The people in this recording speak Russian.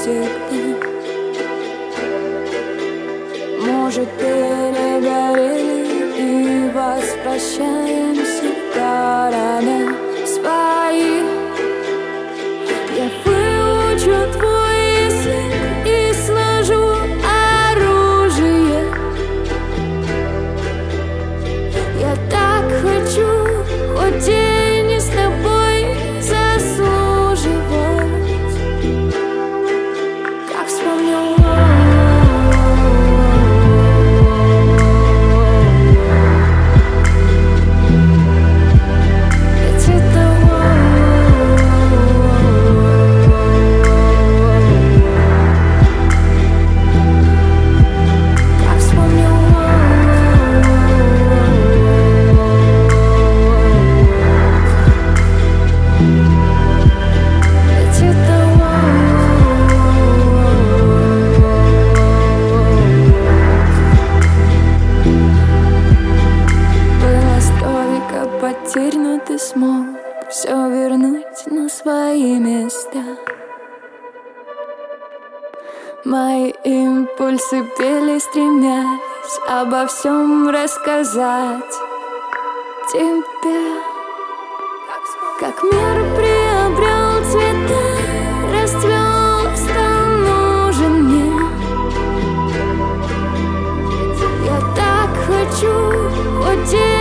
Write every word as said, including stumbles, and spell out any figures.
навсегда. Может, перегорели и возвращаемся в города свои. Я выучу твой язык и сложу оружие. Я так хочу хоть день с тобой заслуживать. Как вспомню потерь, но ты смог все вернуть на свои места. Мои импульсы пели, стремясь обо всем рассказать тебе. Как мир приобрел цвета, расцвел, стал нужен мне. Я так хочу хоть